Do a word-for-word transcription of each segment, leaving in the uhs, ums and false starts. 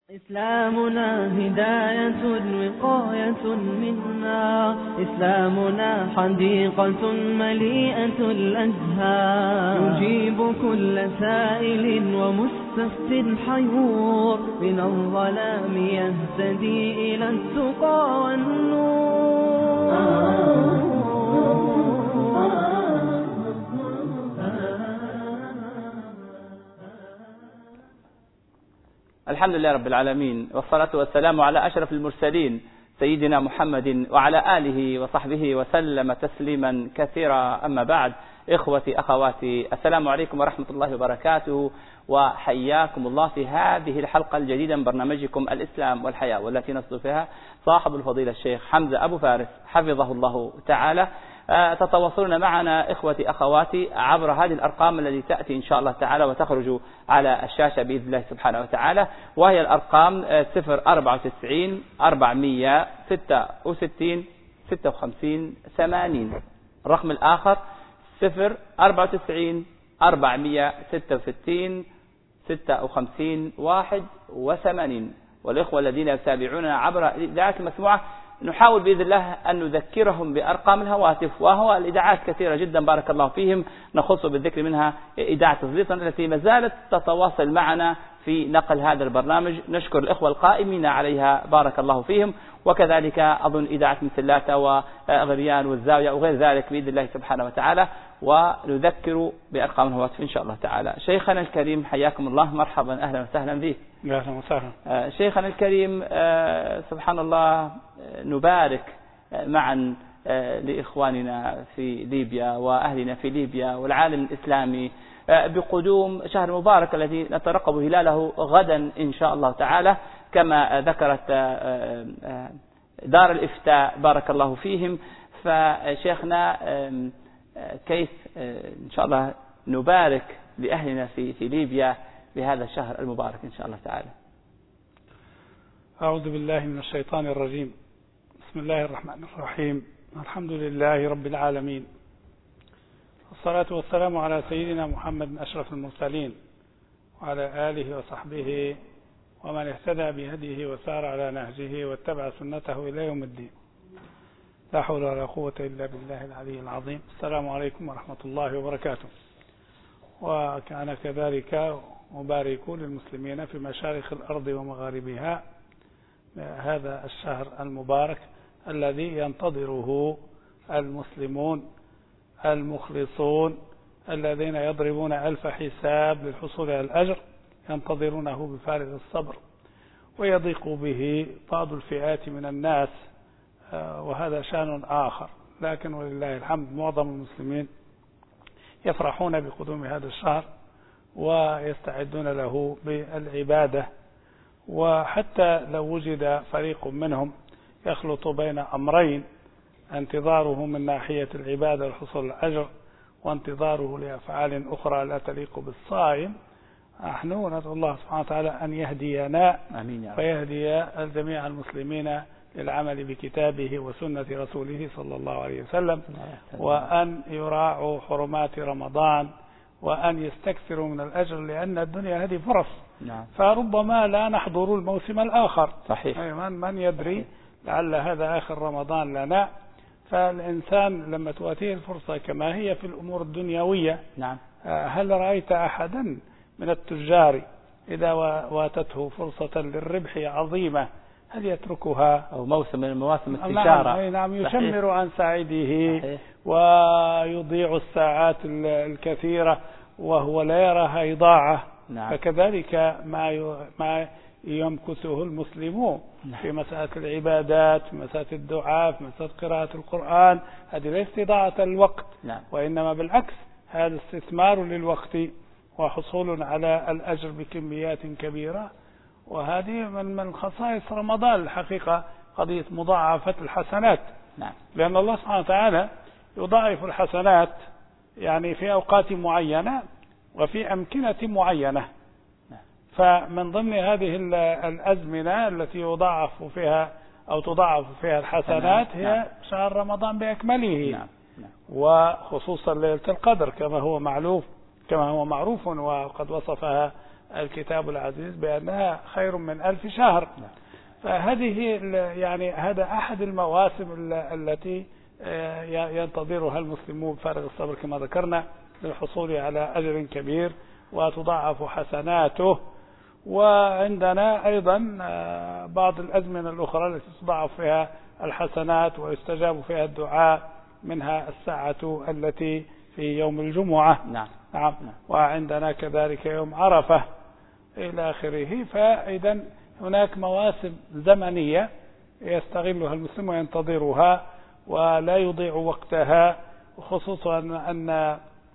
إسلامنا هداية وقاية منا، إسلامنا حديقة مليئة الأزهار، يجيب كل سائل ومستفت حيور، من الظلام يهتدي إلى التقى والنور. الحمد لله رب العالمين، والصلاة والسلام على أشرف المرسلين سيدنا محمد وعلى آله وصحبه وسلم تسليما كثيرا. أما بعد، إخوتي أخواتي، السلام عليكم ورحمة الله وبركاته، وحياكم الله في هذه الحلقة الجديدة من برنامجكم الإسلام والحياة، والتي نستضيفها صاحب الفضيلة الشيخ حمزة أبو فارس حفظه الله تعالى. تتواصلون معنا إخوتي أخواتي عبر هذه الأرقام التي تأتي إن شاء الله تعالى وتخرج على الشاشة بإذن الله سبحانه وتعالى، وهي الأرقام صفر أربعة وتسعين أربعمية ستة وستين ستة وخمسين ثمانين. الرقم الآخر صفر أربعة وتسعين أربعمية ستة وستين ستة وخمسين واحد وثمانين. والإخوة الذين يتابعوننا عبر الإذاعات المسموعة نحاول بإذن الله أن نذكرهم بأرقام الهواتف، وهو الإذاعات كثيرة جدا بارك الله فيهم، نخص بالذكر منها إذاعة تسليطا التي ما زالت تتواصل معنا في نقل هذا البرنامج، نشكر الإخوة القائمين عليها بارك الله فيهم، وكذلك أظن إذاعة مسلاتة وغريان والزاوية وغير ذلك بإذن الله سبحانه وتعالى، ونذكر بأرقام الهواتف إن شاء الله تعالى. شيخنا الكريم حياكم الله، مرحبا أهلا وسهلا بك. أهلا وسهلا. شيخنا الكريم، سبحان الله، نبارك معا لإخواننا في ليبيا وأهلنا في ليبيا والعالم الإسلامي بقدوم شهر مبارك الذي نترقب هلاله غدا إن شاء الله تعالى، كما ذكرت دار الإفتاء بارك الله فيهم. فشيخنا كيف إن شاء الله نبارك لأهلنا في في ليبيا بهذا الشهر المبارك إن شاء الله تعالى؟ أعوذ بالله من الشيطان الرجيم. بسم الله الرحمن الرحيم. الحمد لله رب العالمين، والصلاة والسلام على سيدنا محمد أشرف المرسلين وعلى آله وصحبه ومن اهتدى بهديه وسار على نهجه واتبع سنته إلى يوم الدين. لا حول ولا قوة إلا بالله العلي العظيم. السلام عليكم ورحمة الله وبركاته. وكان كذلك مبارك للمسلمين في مشارق الأرض ومغاربها هذا الشهر المبارك الذي ينتظره المسلمون المخلصون الذين يضربون ألف حساب للحصول على الأجر، ينتظرونه بفارغ الصبر، ويضيق به بعض الفئات من الناس، وهذا شأن آخر. لكن ولله الحمد معظم المسلمين يفرحون بقدوم هذا الشهر ويستعدون له بالعبادة، وحتى لو وجد فريق منهم يخلط بين أمرين، انتظاره من ناحية العبادة والحصول على الأجر، وانتظاره لأفعال أخرى لا تليق بالصائم، نحن ندعو الله سبحانه وتعالى أن يهدينا ويهدي الجميع المسلمين للعمل بكتابه وسنة رسوله صلى الله عليه وسلم، وأن يراعوا حرمات رمضان، وأن يستكثروا من الأجر، لأن الدنيا هذه فرص. نعم. فربما لا نحضر الموسم الآخر. صحيح. من, من يدري، لعل هذا آخر رمضان لنا. فالإنسان لما تؤتيه الفرصة كما هي في الأمور الدنيوية. نعم. هل رأيت أحدا من التجار إذا واتته فرصة للربح عظيمة هل يتركها؟ أو موسم من مواسم التجارة. نعم, نعم يشمر عن سعيده. صحيح. ويضيع الساعات الكثيرة وهو لا يراها إضاعة. نعم. فكذلك ما ما يمكثه المسلمون. نعم. في مسألة العبادات، في مسألة الدعاء، في مسألة قراءة القرآن، هذه ليست إضاعة الوقت. نعم. وإنما بالعكس هذا استثمار للوقت وحصول على الأجر بكميات كبيرة. وهذه من من خصائص رمضان الحقيقة، قضية مضاعفة الحسنات. نعم. لأن الله سبحانه وتعالى يضاعف الحسنات يعني في أوقات معينة وفي أمكنة معينة. نعم. فمن ضمن هذه الأزمنة التي يضاعف فيها أو تضاعف فيها الحسنات هي نعم. شهر رمضان بأكمله. نعم. نعم. وخصوصا ليلة القدر كما هو معروف كما هو معروف وقد وصفها الكتاب العزيز بأنها خير من ألف شهر. فهذه يعني هذا أحد المواسم التي ينتظرها المسلمون بفارغ الصبر كما ذكرنا للحصول على أجر كبير وتضاعف حسناته. وعندنا أيضا بعض الأزمنة الأخرى التي تضاعف فيها الحسنات ويستجاب فيها الدعاء، منها الساعة التي في يوم الجمعة. نعم. نعم. وعندنا كذلك يوم عرفة إلى آخره. فإذا هناك مواسم زمنية يستغلها المسلم وينتظرها ولا يضيع وقتها، خصوصا أن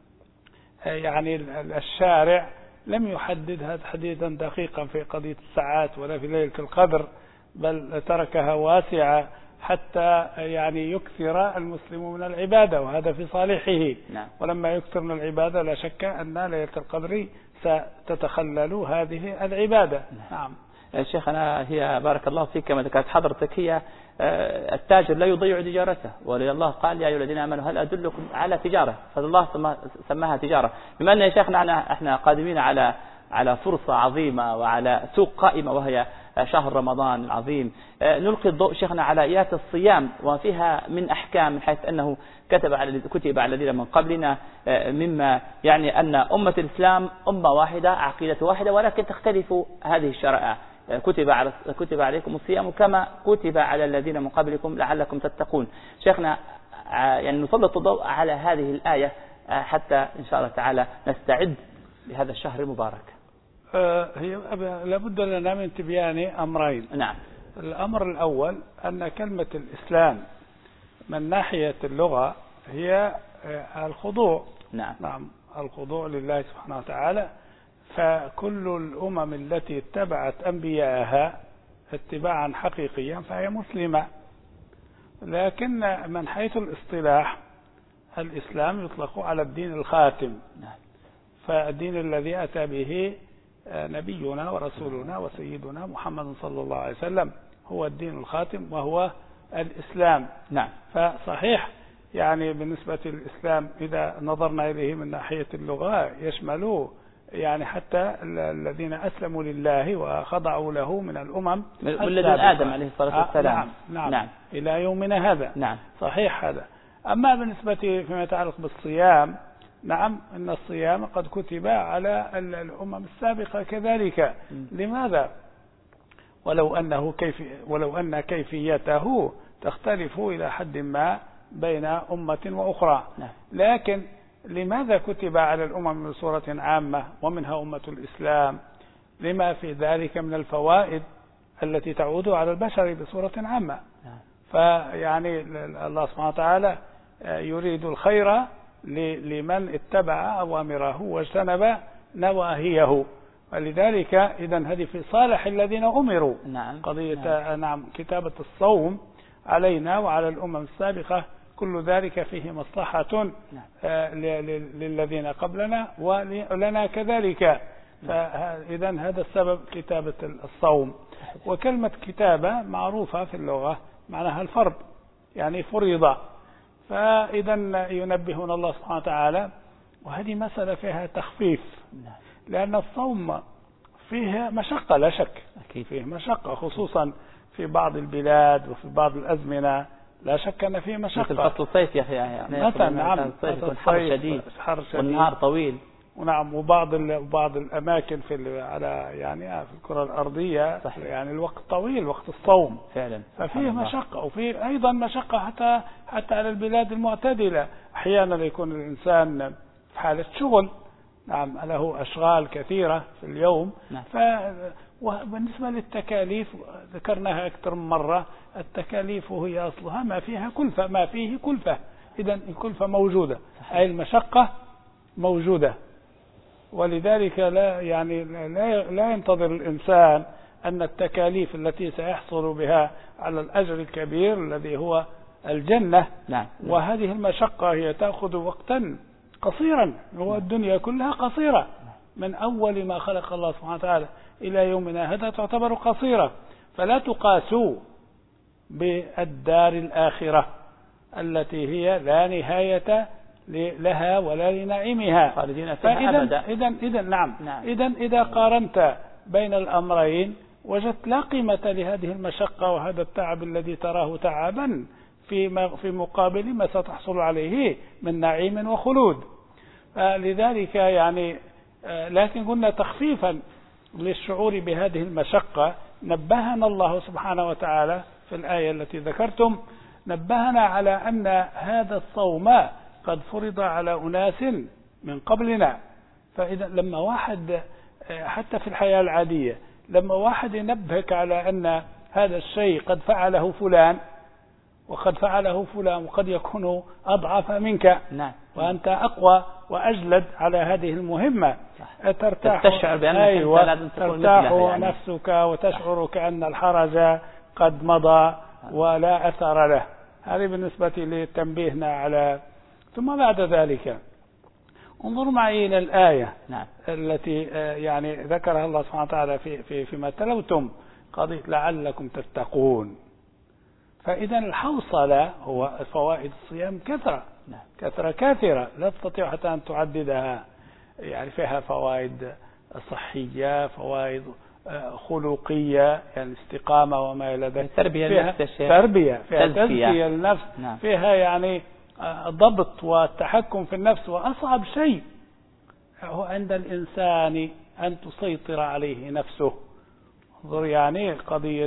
يعني الشارع لم يحددها تحديدا دقيقا في قضية الساعات ولا في ليلة القدر، بل تركها واسعة حتى يعني يكثر المسلم من العبادة، وهذا في صالحه. نعم. ولما يكثر من العبادة لا شك أن ليلة القدر ستتخلل هذه العبادة. نعم. شيخنا، هي بارك الله فيك كما ذكرت حضرتك، هي التاجر لا يضيع تجارته، ولله قال يا أيها الذين آمنوا هل أدلكم على تجارة، فالله سماها تجارة. بما أن يا شيخنا احنا قادمين على على فرصة عظيمة وعلى سوق قائمة وهي شهر رمضان العظيم، نلقي الضوء شيخنا على آيات الصيام وفيها من أحكام، من حيث أنه كتب على كتب على الذين من قبلنا، مما يعني أن أمة الإسلام أمة واحدة عقيدة واحدة، ولكن تختلف هذه الشرائع. كتب على كتب عليكم الصيام كما كتب على الذين من قبلكم لعلكم تتقون. شيخنا، يعني نسلط الضوء على هذه الآية حتى إن شاء الله تعالى نستعد لهذا الشهر المبارك. هي لابد لنا من تبيان أمرين. نعم. الأمر الأول أن كلمة الإسلام من ناحية اللغة هي الخضوع. نعم. نعم، الخضوع لله سبحانه وتعالى. فكل الأمم التي اتبعت أنبياءها اتباعا حقيقيا فهي مسلمة. لكن من حيث الاصطلاح الإسلام يطلق على الدين الخاتم. نعم. فالدين الذي أتى به نبينا ورسولنا وسيدنا محمد صلى الله عليه وسلم هو الدين الخاتم وهو الإسلام. نعم. فصحيح يعني بالنسبة للإسلام إذا نظرنا إليه من ناحية اللغة يشمل يعني حتى الذين أسلموا لله وخضعوا له من الأمم والذي آدم عليه الصلاة والسلام. نعم. نعم. نعم. إلى يومنا هذا. نعم. صحيح هذا. أما بالنسبة فيما يتعلق بالصيام، نعم، إن الصيام قد كتب على الأمم السابقة كذلك. م. لماذا؟ ولو أنه كيف ولو أن كيفيته تختلف إلى حد ما بين أمة وأخرى. نعم. لكن لماذا كتب على الأمم بصورة عامة ومنها أمة الإسلام؟ لما في ذلك من الفوائد التي تعود على البشر بصورة عامة. نعم. فيعني الله سبحانه وتعالى يريد الخير لمن اتبع أوامره واجتنب نواهيه، ولذلك إذن هذه في صالح الذين أمروا. نعم. قضية نعم. نعم كتابة الصوم علينا وعلى الأمم السابقة كل ذلك فيه مصلحة. نعم. للذين قبلنا ولنا كذلك. فإذن هذا السبب كتابة الصوم. وكلمة كتابة معروفة في اللغة معناها الفرض، يعني فريضة. فإذا ينبهنا الله سبحانه وتعالى، وهذه مسألة فيها تخفيف، لأن الصوم فيه مشقة لا شك. أكيد. فيه مشقة خصوصا في بعض البلاد وفي بعض الأزمنة، لا شك أن فيه مشقة. مثل فصل الصيف يا أخي، يعني مثلا نعم الصيف يكون حر شديد والنهار طويل. ونعم وبعض بعض الأماكن في على يعني في الكرة الأرضية صحيح. يعني الوقت طويل وقت الصوم فعلا. ففيه مشقة، وفيه أيضا مشقة حتى حتى على البلاد المعتدلة. أحيانا يكون الإنسان في حالة شغل، نعم، له أشغال كثيرة في اليوم. نعم. ف وبالنسبة للتكاليف ذكرناها أكثر من مرة، التكاليف هي أصلها ما فيها كلفة، ما فيه كلفة. إذن الكلفة موجودة، أي المشقة موجودة. ولذلك لا يعني لا لا ينتظر الإنسان أن التكاليف التي سيحصل بها على الأجر الكبير الذي هو الجنة. نعم. وهذه المشقة هي تأخذ وقتا قصيرا، هو الدنيا كلها قصيرة من أول ما خلق الله سبحانه وتعالى إلى يومنا هذا تعتبر قصيرة. فلا تقاسوا بالدار الآخرة التي هي لا نهاية لها ولا لنعيمها. خالدين فيها أبدا. إذا إذا نعم, نعم. إذا إذا قارنت بين الأمرين وجدت لا قيمة لهذه المشقة وهذا التعب الذي تراه تعبا في في مقابل ما ستحصل عليه من نعيم وخلود. لذلك يعني لكن قلنا تخفيفا للشعور بهذه المشقة نبهنا الله سبحانه وتعالى في الآية التي ذكرتم، نبهنا على أن هذا الصوم قد فرض على أناس من قبلنا. فإذا لما واحد حتى في الحياة العادية لما واحد ينبهك على أن هذا الشيء قد فعله فلان وقد فعله فلان وقد يكون أضعف منك، نعم. وأنت أقوى وأجلد على هذه المهمة، ترتاح تشعر بأنك أيوة لازم تكون ترتاح يعني. نفسك وتشعر كأن الحرج قد مضى ولا أثر له. هذه بالنسبة لتنبيهنا على. ثم بعد ذلك انظروا معي إلى الآية نعم. التي يعني ذكرها الله سبحانه وتعالى في في فيما تلوتم قضية لعلكم تتقون. فإذا الحوصلة هو فوائد الصيام كثرة نعم. كثرة كثيرة لا تستطيع حتى أن تعددها. يعني فيها فوائد صحية، فوائد خلقية يعني استقامة وما إلى ذلك، تربية فيها النفس، تربية فيها تزكية, تزكية النفس نعم. فيها يعني ضبط والتحكم في النفس. وأصعب شيء هو عند الإنسان أن تسيطر عليه نفسه. انظر يعني قضية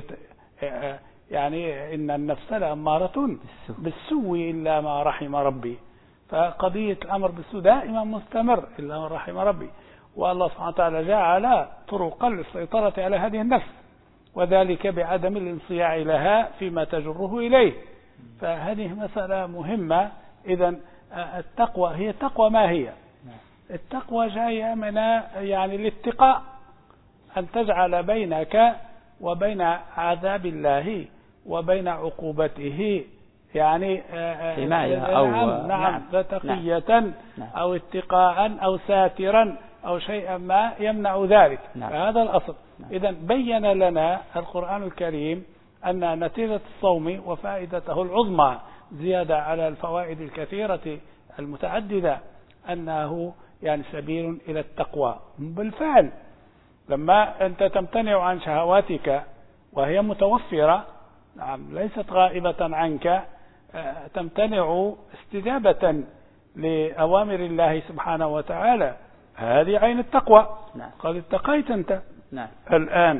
يعني إن النفس لأمارة بالسوء إلا ما رحم ربي. فقضية الأمر بالسوء دائما مستمر إلا ما رحم ربي. والله سبحانه وتعالى جعل طرقا للسيطرة على هذه النفس، وذلك بعدم الانصياع لها فيما تجره إليه. فهذه مسألة مهمة. إذا التقوى هي التقوى ما هي؟ التقوى جاية من يعني الاتقاء، أن تجعل بينك وبين عذاب الله وبين عقوبته يعني حماية أو نعم, نعم تقية نعم. أو اتقاء أو ساترا أو شيئا ما يمنع ذلك. نعم. فهذا الأصل. نعم. إذن بين لنا القرآن الكريم أن نتيجة الصوم وفائدته العظمى زيادة على الفوائد الكثيرة المتعددة أنه يعني سبيل إلى التقوى. بالفعل لما أنت تمتنع عن شهواتك وهي متوفرة نعم ليست غائبة عنك، تمتنع استجابة لأوامر الله سبحانه وتعالى، هذه عين التقوى. نعم. قد اتقيت أنت نعم. الآن.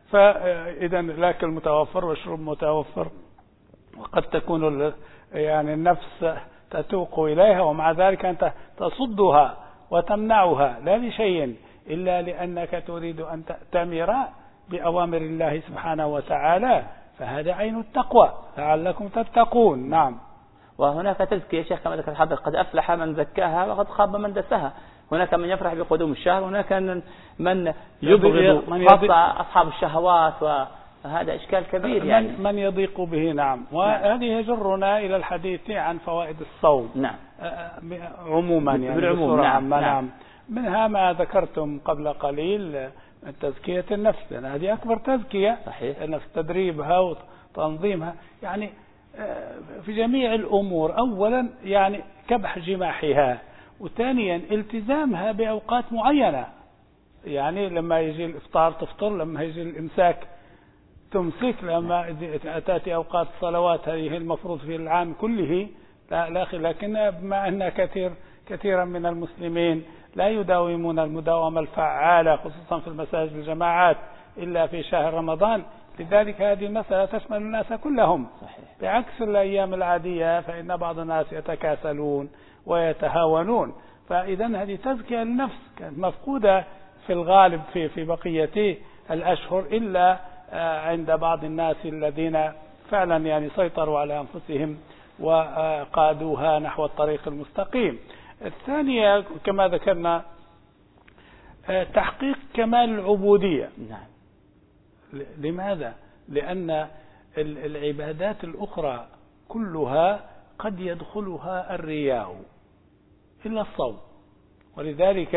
فإذا لك المتوفر والشرب متوفر، وقد تكون يعني النفس تتوق إليها ومع ذلك أنت تصدها وتمنعها لا لشيء إلا لأنك تريد أن تأتمر بأوامر الله سبحانه وتعالى. فهذا عين التقوى لعلكم تتقون. نعم. وهناك تزكية يا شيخ كما ذكر حضرتك، قد أفلح من زكاها وقد خاب من دساها. هناك من يفرح بقدوم الشهر، وهناك من يبغض خاصة أصحاب الشهوات، وهذا إشكال كبير يعني من, من يضيق به. نعم. وهذه يجرنا إلى الحديث عن فوائد الصوم. نعم. عموما يعني بالعموم. نعم. نعم. نعم. منها ما ذكرتم قبل قليل تزكية النفس، يعني هذه أكبر تزكية. صحيح. النفس تدريبها وتنظيمها يعني في جميع الأمور. أولا يعني كبح جماحها، وثانيا التزامها بأوقات معينة. يعني لما يجي الإفطار تفطر، لما يجي الإمساك تمسك، لما تأتي أوقات الصلوات هذه المفروض في العام كله لا لا لكن بما أن كثير كثيرا من المسلمين لا يداومون المداومة الفعالة خصوصا في المساجد الجماعات إلا في شهر رمضان، لذلك هذه المسألة تشمل الناس كلهم. صحيح. بعكس الأيام العادية فإن بعض الناس يتكاسلون ويتهاونون. فإذا هذه تزكية النفس كانت مفقودة في الغالب في في بقية الأشهر إلا عند بعض الناس الذين فعلا يعني سيطروا على أنفسهم وقادوها نحو الطريق المستقيم. الثانية كما ذكرنا تحقيق كمال العبودية. نعم. لماذا؟ لأن العبادات الأخرى كلها قد يدخلها الرياء إلا الصوم، ولذلك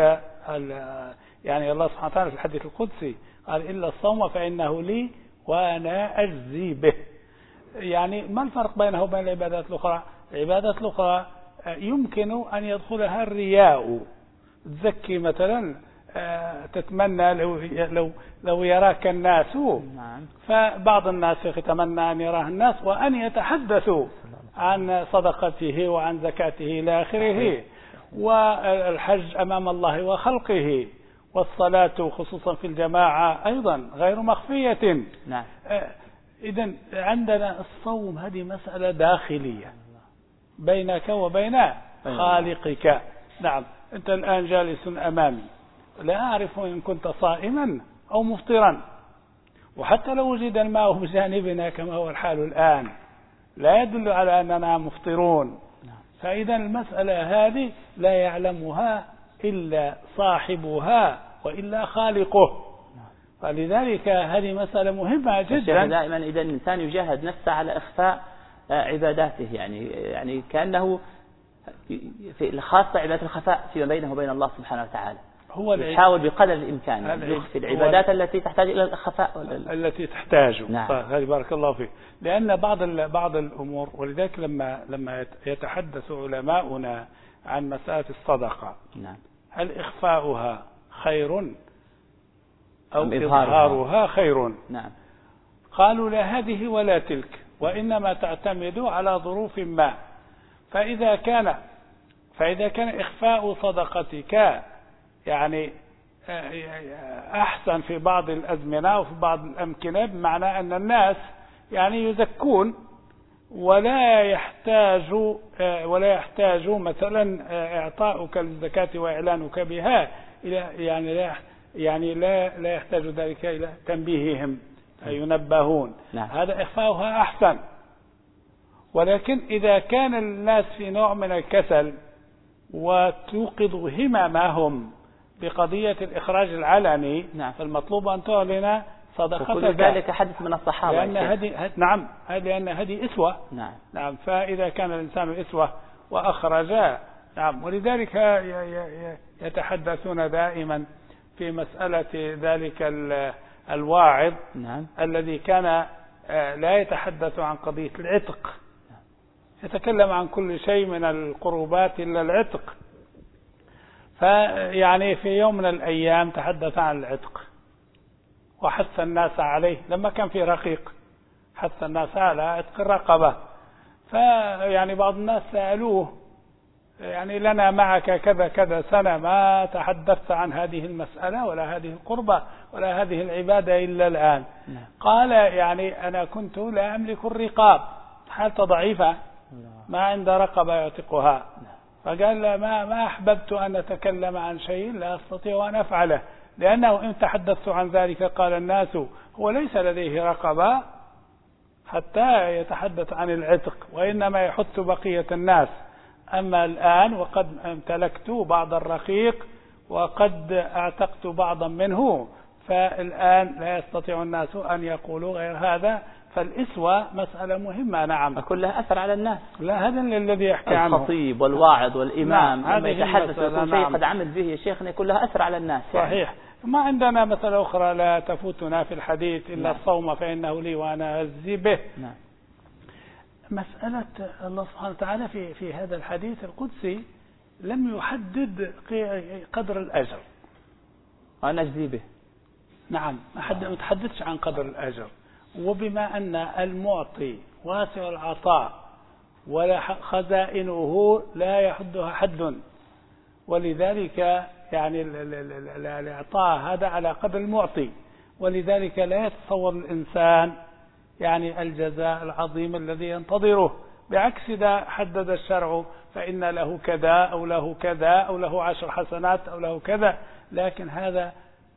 يعني الله سبحانه وتعالى في الحديث القدسي قال إلا الصوم فإنه لي وأنا أجزي به. يعني ما الفرق بينه وبين العبادات الأخرى؟ العبادات الأخرى يمكن أن يدخلها الرياء. تزكي مثلا تتمنى لو لو لو يراك الناس، فبعض الناس يتمنى أن يراه الناس وأن يتحدثوا عن صدقته وعن زكاته إلى آخره، والحج أمام الله وخلقه، والصلاة خصوصا في الجماعة أيضا غير مخفية. نعم. إذن عندنا الصوم هذه مسألة داخلية بينك وبين خالقك. نعم. أنت الآن جالس أمامي، لا أعرف إن كنت صائما أو مفطرا، وحتى لو وجد الماء بجانبنا كما هو الحال الآن لا يدل على أننا مفطرون. فإذا المسألة هذه لا يعلمها إلا صاحبها وإلا خالقه، فلذلك هذه مسألة مهمة جدا. دائما إذا الإنسان يجاهد نفسه على إخفاء عباداته، يعني يعني كأنه في خاصة عبادة الخفاء فيما بينه وبين الله سبحانه وتعالى، هو يحاول بقدر الإمكان يخفي العبادات التي تحتاج إلى الخفاء التي تحتاج. نعم. هذه بارك الله فيك. لأن بعض بعض الأمور، ولذلك لما لما يتحدث علماؤنا عن مسألة الصدقة، نعم، هل إخفاؤها خير أو إظهارها, إظهارها خير؟ نعم. قالوا لا هذه ولا تلك، وإنما تعتمد على ظروف ما. فإذا كان فإذا كان إخفاء صدقتك يعني أحسن في بعض الأزمنة وفي بعض الأمكنة، بمعنى أن الناس يعني يزكون ولا يحتاج ولا يحتاج مثلا إعطاؤك للزكاة وإعلانك بها إلى يعني لا يعني لا لا يحتاج ذلك إلى تنبيههم ينبهون. نعم. هذا إخفاؤها أحسن. ولكن إذا كان الناس في نوع من الكسل وتوقظ هممهم بقضية الإخراج العلني، نعم، فالمطلوب أن تعلن صدقتك. وكل ذلك حدث من الصحابة، لأن هذه نعم لأن هذه إسوة. نعم. نعم. فإذا كان الإنسان إسوة وأخرج، نعم، ولذلك يتحدثون دائما في مسألة ذلك الواعظ، نعم، الذي كان لا يتحدث عن قضية العتق، يتكلم عن كل شيء من القربات إلا العتق. فيعني في يوم من الأيام تحدث عن العتق وحث الناس عليه، لما كان في رقيق حث الناس على عتق الرقبة. فيعني بعض الناس سألوه يعني لنا معك كذا كذا سنة ما تحدثت عن هذه المسألة ولا هذه القربة ولا هذه العبادة إلا الآن. نعم. قال يعني أنا كنت لا أملك الرقاب، حالته ضعيفة ما عند رقبة يعتقها. فقال ما ما أحببت أن أتكلم عن شيء لا أستطيع أن أفعله، لأنه إن تحدثت عن ذلك قال الناس هو ليس لديه رقبة حتى يتحدث عن العتق، وإنما يحث بقية الناس. أما الآن وقد امتلكت بعض الرقيق وقد اعتقت بعضا منه، فالآن لا يستطيع الناس أن يقولوا غير هذا. فالإسوة مسألة مهمة. نعم. كلها أثر على الناس. لا هذا الذي يحكي عنه الخطيب والواعظ والإمام. نعم. لما يتحدث يقول شيء قد عمل به يا شيخنا كلها أثر على الناس. صحيح. يعني. ما عندنا مثلا أخرى لا تفوتنا في الحديث إلا نعم. الصوم فإنه لي وأنا أجزي به. نعم. مسألة الله سبحانه وتعالى في في هذا الحديث القدسي لم يحدد قدر الأجر. أنا أجزي به. نعم. ما تحدثش عن قدر الأجر. وبما أن المعطي واسع العطاء ولا خزائنه لا يحدها حد، ولذلك يعني الإعطاء هذا على قدر المعطي، ولذلك لا يتصور الإنسان يعني الجزاء العظيم الذي ينتظره. بعكس إذا حدد الشرع فإن له كذا أو له كذا أو له عشر حسنات أو له كذا، لكن هذا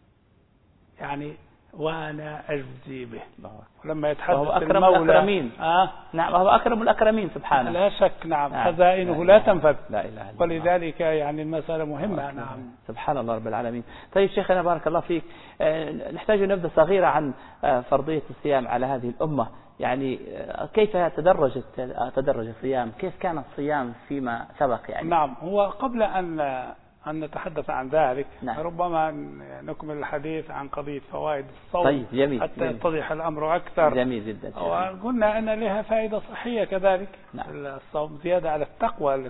يعني وأنا أجزي به. لما يتحدث وهو أكرم المولى الأكرمين. آه نعم، وهو أكرم الأكرمين سبحانه. لا شك. نعم. نعم. خزائنه لا, لا تنفذ. لا إله إلا الله. ولذلك يعني المسألة مهمة. نعم. سبحان الله رب العالمين. طيب شيخنا بارك الله فيك، نحتاج نبذة صغيرة عن فرضية الصيام على هذه الأمة. يعني كيف تدرج تدرج الصيام؟ كيف كان الصيام فيما سبق يعني؟ نعم. هو قبل أن أن نتحدث عن ذلك، نعم، ربما نكمل الحديث عن قضية فوائد الصوم. طيب جميل. حتى جميل. يتضح الأمر أكثر. جميل جدا. وقلنا أن لها فائدة صحية كذلك. نعم. الصوم زيادة على التقوى التي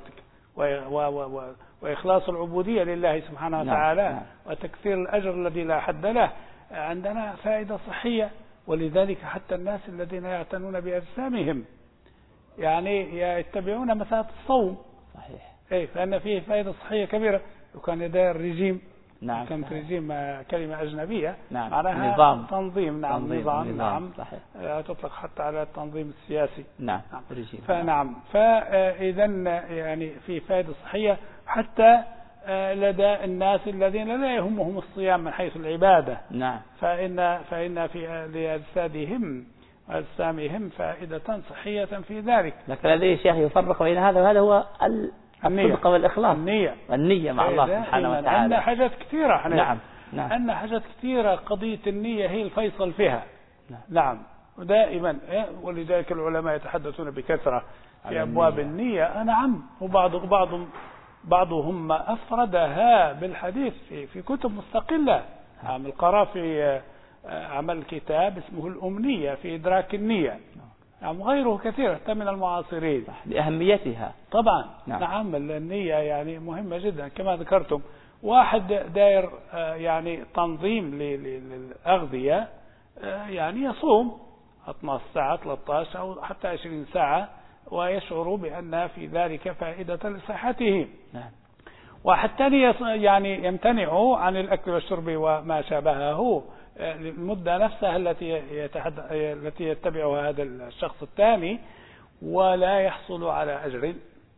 وإخلاص العبودية لله سبحانه وتعالى نعم. وتكثير الأجر الذي لا حد له، عندنا فائدة صحية. ولذلك حتى الناس الذين يعتنون بأجسامهم يعني يتبعون مسألة الصوم صحيح إيه، فإن فيه فائدة صحية كبيرة. لو كان يدير الرجيم نعم كانت صحيح. رجيم كلمة أجنبية نعم. معناها نظام تنظيم نعم تنظيم. نظام, نظام. نعم صحيح. تطلق حتى على التنظيم السياسي نعم, نعم. رجيم. فنعم فإذا يعني في فائدة صحية حتى لدى الناس الذين لا يهمهم الصيام من حيث العبادة نعم. فإن فإن في لأجسادهم وأجسامهم فائدة صحية في ذلك. لكن الذي الشيخ يفرق بين هذا وهذا هو الصدق والإخلاص النية النية مع الله سبحانه وتعالى. عندنا حاجات كثيرة احنا نعم نعم عندنا حاجات كثيرة قضية النية هي الفيصل فيها نعم, نعم. ودائما ولذلك العلماء يتحدثون بكثرة في أبواب النية. نعم. وبعض بعض بعضهم أفردها بالحديث في في كتب مستقلة. نعم. القرافي عمل كتاب اسمه الأمنية في إدراك النية. نعم. غيره كثير حتى من المعاصرين لأهميتها طبعا. نعم. نعم النية يعني مهمة جدا كما ذكرتم. واحد داير يعني تنظيم للأغذية يعني يصوم اثنتا عشرة ساعة ثلاثة عشر أو حتى عشرين ساعة ويشعر بأن في ذلك فائدة لصحته. نعم. واحد ثاني يعني يمتنع عن الأكل والشرب وما شابهه المدة نفسها التي التي يتبعها هذا الشخص الثاني ولا يحصل على أجر.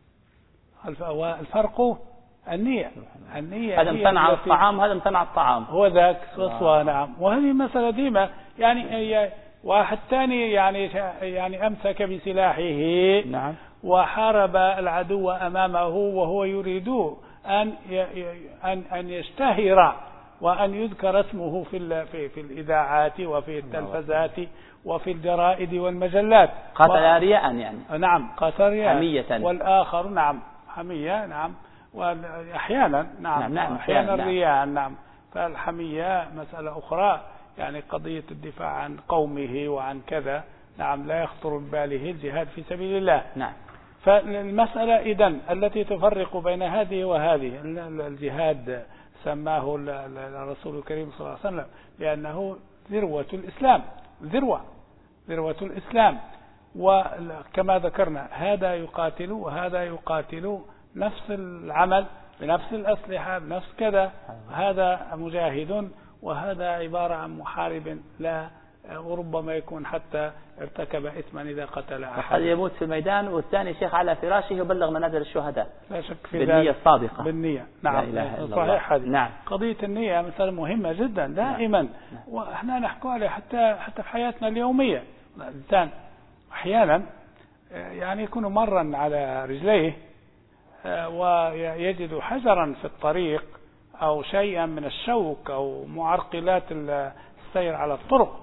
الفرق النية. النية هذا امتنع الطعام هذا امتنع الطعام هو ذاك وصوى. نعم. وهذه مسألة ديمة يعني واحد ثاني يعني يعني أمسك بسلاحه نعم. وحارب العدو أمامه وهو يريد أن أن أن يشتهر وأن يذكر اسمه في في في الإذاعات وفي التلفزات وفي الجرائد والمجلات. قاتل رياء يعني. نعم قاتل رياء. حمية. والآخر نعم حمية. نعم. وأحيانا نعم, نعم, نعم أحيانا الرياء. نعم. فالحمية مسألة أخرى يعني قضية الدفاع عن قومه وعن كذا. نعم. لا يخطر بباله الجهاد في سبيل الله. نعم. فالمسألة إذن التي تفرق بين هذه وهذه الجهاد سماه الرسول الكريم صلى الله عليه وسلم لأنه ذروة الإسلام. ذروة ذروة الإسلام. وكما ذكرنا هذا يقاتل وهذا يقاتل نفس العمل بنفس الأسلحة بنفس كذا. هذا مجاهد وهذا عبارة عن محارب لا وربما يكون حتى ارتكب إثما إذا قتل أحد. قد يموت في الميدان والثاني شيخ على فراشه يبلغ منازل الشهداء. لا شك في بالنية الصادقة. بالنية. نعم. صحيح هذه. نعم. قضية النية مثلا مهمة جدا دائما. نعم. وإحنا نحكي عليها حتى حتى في حياتنا اليومية. الإنسان أحيانا يعني يكون مرا على رجليه ويجد حجرا في الطريق أو شيئا من الشوك أو معرقلات السير على الطرق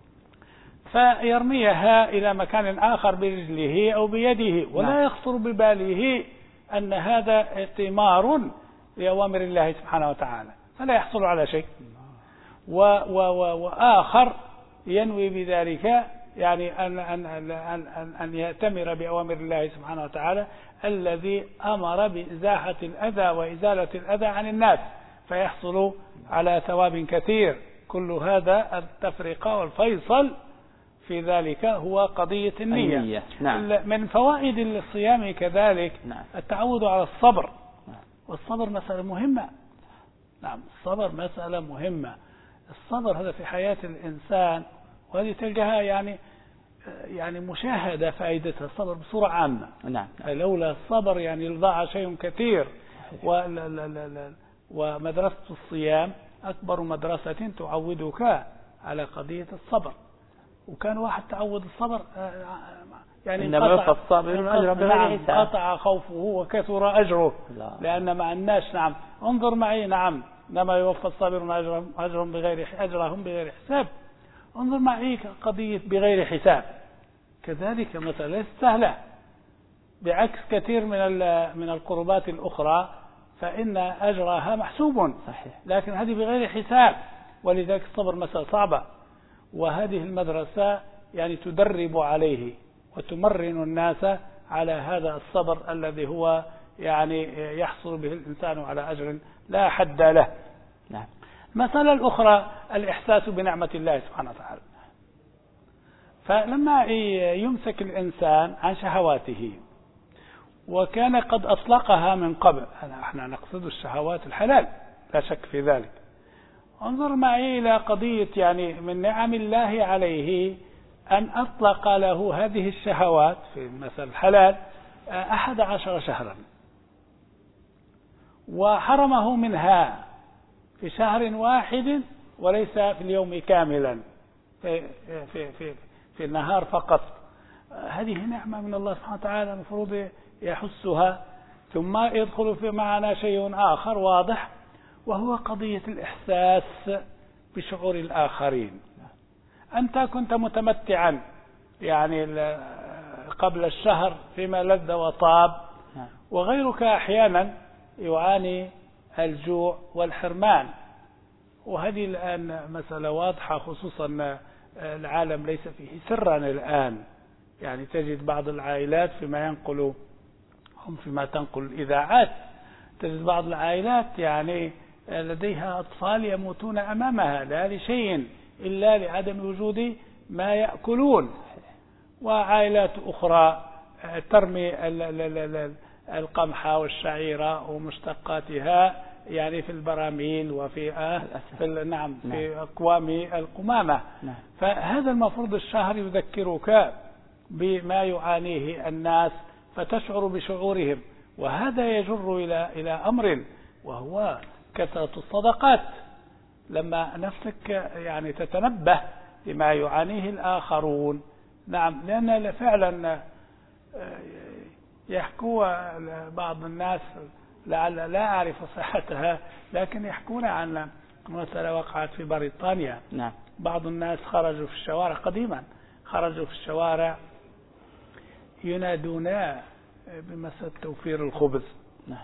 فيرميها إلى مكان آخر برجله أو بيده ولا نعم. يخطر بباله أن هذا ائتمار لأوامر الله سبحانه وتعالى فلا يحصل على شيء. و و و وآخر ينوي بذلك يعني أن, أن, أن, أن, أن يأتمر بأوامر الله سبحانه وتعالى الذي أمر بإزاحة الأذى وإزالة الأذى عن الناس فيحصل على ثواب كثير. كل هذا التفرقة والفيصل في ذلك هو قضية النية. النية. نعم. من فوائد الصيام كذلك نعم. التعود على الصبر. نعم. والصبر مسألة مهمة. نعم. الصبر مسألة مهمة. الصبر هذا في حياة الإنسان وهذه تلقاها يعني يعني مشاهدة فائدتها الصبر بصورة عامة. نعم. لولا الصبر يعني لضاع شيء كثير. ومدرسة الصيام أكبر مدرسة تعودك على قضية الصبر. وكان واحد تعود الصبر يعني انقطع خوفه وكثر أجره لا. لأن مع الناس نعم انظر معي نعم لما يوفى الصابرون أجرهم, أجرهم بغير أجرهم بغير حساب. انظر معي قضية بغير حساب كذلك مثلا سهلة بعكس كثير من من القربات الأخرى فإن أجرها محسوب صحيح. لكن هذه بغير حساب ولذلك الصبر مسألة صعبة. وهذه المدرسة يعني تدرب عليه وتمرن الناس على هذا الصبر الذي هو يعني يحصل به الإنسان على أجر لا حد له. نعم. المسألة الأخرى الإحساس بنعمة الله سبحانه وتعالى. فلما يمسك الإنسان عن شهواته وكان قد أطلقها من قبل، احنا نقصد الشهوات الحلال لا شك في ذلك، انظر معي إلى قضية يعني من نعم الله عليه أن أطلق له هذه الشهوات في مثل الحلال أحد عشر شهرا، وحرمه منها في شهر واحد وليس في اليوم كاملا، في, في, في, في النهار فقط. هذه نعمة من الله سبحانه وتعالى المفروض يحسها. ثم يدخل في معنا شيء آخر واضح، وهو قضية الإحساس بشعور الآخرين. أنت كنت متمتعا يعني قبل الشهر فيما لذ وطاب، وغيرك أحيانا يعاني الجوع والحرمان، وهذه الآن مسألة واضحة، خصوصا العالم ليس فيه سرا الآن. يعني تجد بعض العائلات فيما ينقل هم فيما تنقل الإذاعات، تجد بعض العائلات يعني لديها أطفال يموتون أمامها لا لشيء إلا لعدم وجود ما يأكلون، وعائلات أخرى ترمي القمح والشعير ومشتقاتها يعني في البراميل وفي آه في نعم في أكوام القمامة. فهذا المفروض الشهر يذكرك بما يعانيه الناس فتشعر بشعورهم، وهذا يجر إلى إلى أمر وهو كثرة الصدقات. لما نفسك يعني تتنبه لما يعانيه الآخرون. نعم، لأن فعلا يحكوا بعض الناس لعل لا أعرف صحتها، لكن يحكون عن مسألة وقعت في بريطانيا. نعم. بعض الناس خرجوا في الشوارع قديما، خرجوا في الشوارع ينادون بمسألة توفير الخبز. نعم.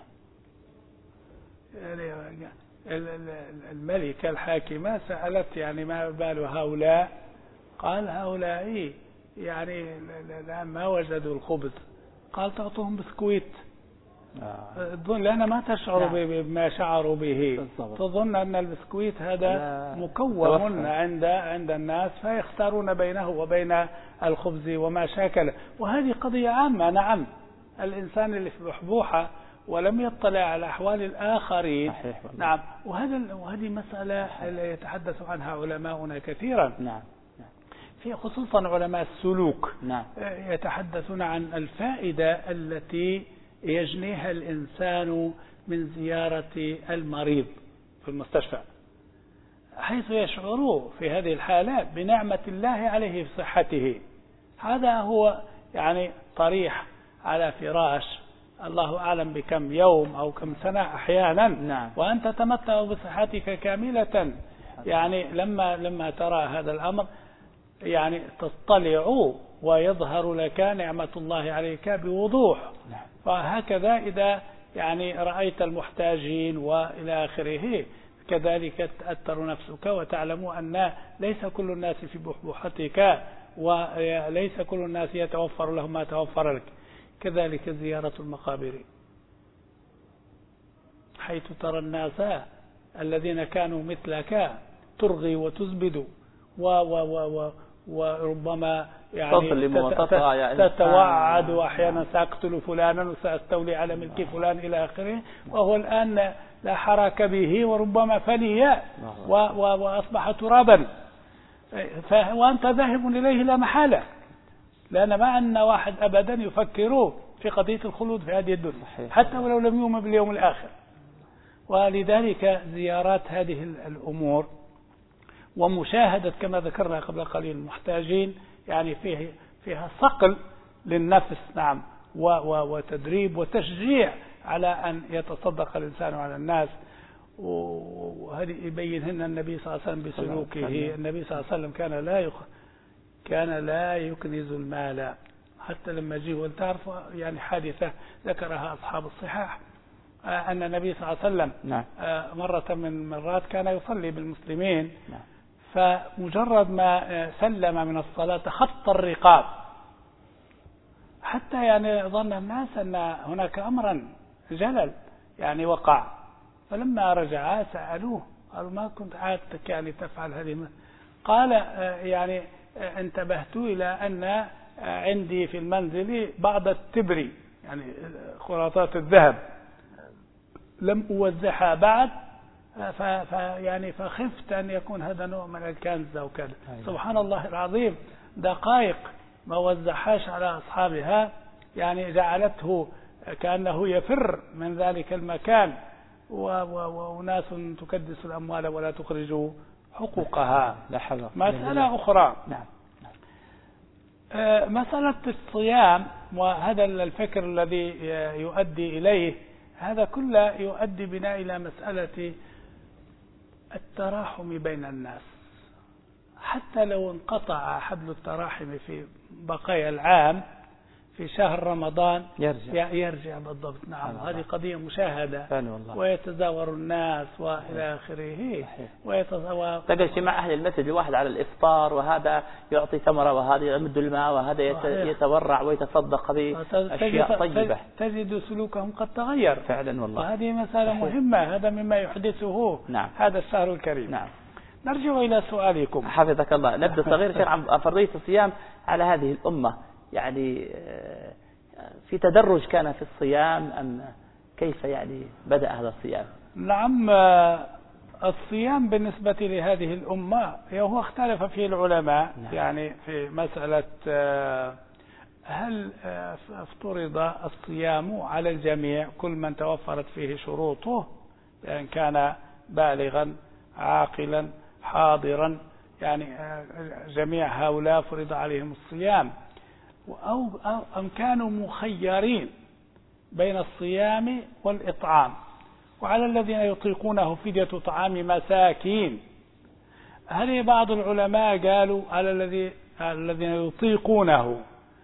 يعني الملكة الحاكمة سألت يعني ما بال هؤلاء، قال هؤلاء يعني ما وجدوا الخبز، قال تعطوهم بسكويت. تظن لأن ما تشعر بما شعروا به، بالضبط. تظن أن البسكويت هذا مكون عند عند الناس فيختارون بينه وبين الخبز وما شاكله. وهذه قضية عامة. نعم، الإنسان اللي في بحبوحة ولم يطلع على أحوال الآخرين. نعم، وهذا وهذه مسألة يتحدث عنها علماؤنا كثيرا. نعم. في خصوصا علماء السلوك. نعم. يتحدثون عن الفائدة التي يجنيها الإنسان من زيارة المريض في المستشفى، حيث يشعر في هذه الحالة بنعمة الله عليه في صحته. هذا هو يعني طريح على فراش الله أعلم بكم يوم أو كم سنة أحيانا. نعم. وأنت تمتع بصحتك كاملة. يعني لما لما ترى هذا الأمر يعني تطلع ويظهر لك نعمة الله عليك بوضوح. نعم. فهكذا إذا يعني رأيت المحتاجين وإلى آخره كذلك تأثر نفسك وتعلم أن ليس كل الناس في بحبوحتك وليس كل الناس يتوفر لهم ما توفر لك. كذلك زيارة المقابر، حيث ترى الناس الذين كانوا مثلك ترغي وتزبد و و و وربما يعني تتوعد وأحيانا سأقتل فلانا وسأستولي على ملك فلان إلى آخره، وهو الآن لا حرك به وربما فلي وأصبح ترابا، وأنت ذاهب إليه لا محالة، لأن ما أن واحد أبدا يفكر في قضية الخلود في هذه الدنيا حتى ولو لم يؤمن باليوم الآخر. ولذلك زيارات هذه الأمور ومشاهدة كما ذكرنا قبل قليل المحتاجين يعني فيه فيها صقل للنفس. نعم. وتدريب وتشجيع على أن يتصدق الإنسان على الناس. وهذه يبينهن النبي صلى الله عليه وسلم بسلوكه. النبي صلى الله عليه وسلم كان لا يخ... كان لا يكنز المال، حتى لما جيه وتعرف يعني حادثة ذكرها أصحاب الصحاح أن النبي صلى الله عليه وسلم نعم. مرة من المرات كان يصلي بالمسلمين. نعم. فمجرد ما سلم من الصلاة خط الرقاب، حتى يعني ظن الناس أن هناك أمرا جلل يعني وقع. فلما رجع سألوه قالوا ما كنت عادتك يعني تفعل هذه؟ قال يعني انتبهت إلى أن عندي في المنزل بعض التبري يعني خراطات الذهب لم أوزعها بعد، ف يعني فخفت أن يكون هذا نوع من الكنز أو كذا. سبحان الله العظيم، دقائق ما وزعهاش على أصحابها يعني جعلته كأنه يفر من ذلك المكان، وناس تكدس الأموال ولا تخرج حقوقها. مسألة أخرى، نعم. مسألة الصيام، وهذا الفكر الذي يؤدي إليه هذا كله يؤدي بنا إلى مسألة التراحم بين الناس. حتى لو انقطع حبل التراحم في بقايا العام في شهر رمضان يرجع, يرجع بالضبط. نعم، هذه قضية مشاهدة، ويتزاور الناس وإلى آخره. ويتزاور تجد اجتماع أهل المسجد الواحد على الإفطار، وهذا يعطي ثمرة، وهذا يمد الماء، وهذا يتورع ويتصدق بأشياء طيبة. تجد سلوكهم قد تغير فعلا والله، وهذه مسألة مهمة. هذا مما يحدثه نعم. هذا الشهر الكريم. نعم. نرجع إلى سؤالكم حفظك الله. نبدأ صغير شيخ عن فرضية الصيام على هذه الأمة، يعني في تدرج كان في الصيام أم كيف يعني بدأ هذا الصيام؟ نعم، الصيام بالنسبة لهذه الأمة هو اختلف فيه العلماء. نعم. يعني في مسألة هل افترض الصيام على الجميع كل من توفرت فيه شروطه، يعني كان بالغا عاقلا حاضرا، يعني جميع هؤلاء فرض عليهم الصيام، أو أم كانوا مخيرين بين الصيام والإطعام. وعلى الذين يطيقونه فدية طعام مساكين. هل بعض العلماء قالوا على الذي الذين يطيقونه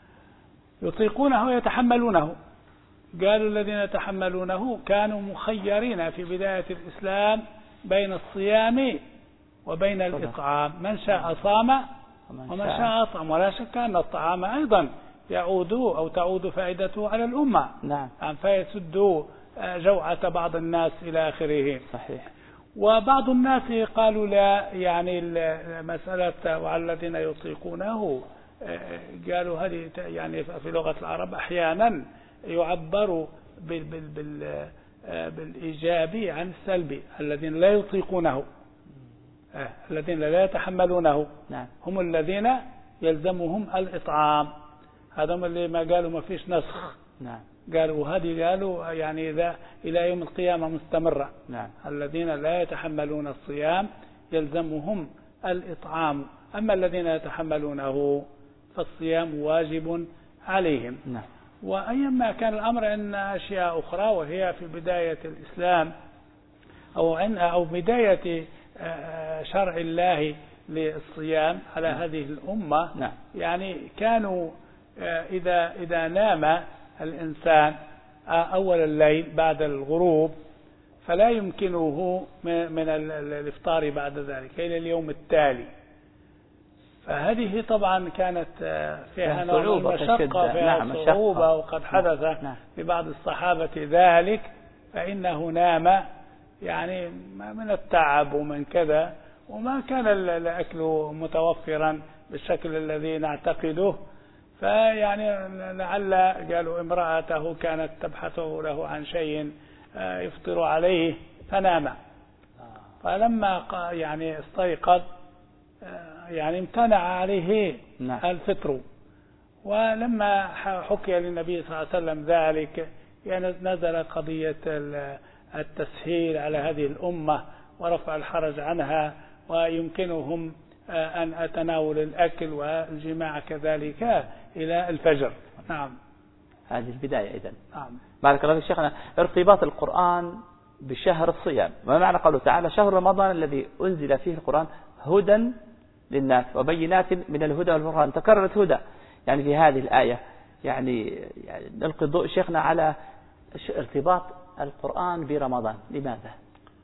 يطيقونه يتحملونه، قالوا الذين يتحملونه كانوا مخيرين في بداية الإسلام بين الصيام وبين الإطعام، من شاء صام ومن شاء أطعم. ولا شك أن الطعام أيضا يعود أو تعود فائدته على الأمة. نعم. فيسد جوعة بعض الناس إلى آخره. صحيح. وبعض الناس قالوا لا، يعني المسألة وعلى الذين يطيقونه، قالوا هذه يعني في لغة العرب أحيانا يعبر بال بال بال بالإيجابي عن السلبي. الذين لا يطيقونه، الذين لا يتحملونه، نعم. هم الذين يلزمهم الإطعام. هذا هم اللي ما قالوا ما فيش نسخ. نعم. قالوا هذه قالوا يعني إذا إلى يوم القيامة مستمرة. نعم. الذين لا يتحملون الصيام يلزمهم الإطعام، أما الذين يتحملونه فالصيام واجب عليهم. نعم. وأيما كان الأمر أن أشياء أخرى، وهي في بداية الإسلام أو أن أو بداية شرع الله للصيام على نعم. هذه الأمة. نعم. يعني كانوا إذا إذا نام الإنسان أول الليل بعد الغروب فلا يمكنه من الإفطار بعد ذلك إلى اليوم التالي. فهذه طبعا كانت فيها نوع من المشقة، فيها نعم. صعوبة، وقد حدث نعم. لبعض الصحابة ذلك، فإنه نام يعني من التعب ومن كذا، وما كان الأكل متوفرا بالشكل الذي نعتقده. فيعني لعل قالوا امرأته كانت تبحثه له عن شيء يفطر عليه فنام. فلما يعني استيقظ يعني امتنع عليه نعم. الفطر. ولما حكي للنبي صلى الله عليه وسلم ذلك يعني نزل قضية التسهيل على هذه الأمة ورفع الحرج عنها، ويمكنهم أن أتناول الأكل والجماع كذلك إلى الفجر. نعم. هذه البداية إذن. نعم. بارك الله في شيخنا. ارتباط القرآن بشهر الصيام، ما معنى قوله تعالى شهر رمضان الذي أنزل فيه القرآن هدى للناس وبينات من الهدى والفرقان. تكررت هدى يعني في هذه الآية. يعني, يعني نلقي الضوء شيخنا على ارتباط القرآن برمضان، لماذا؟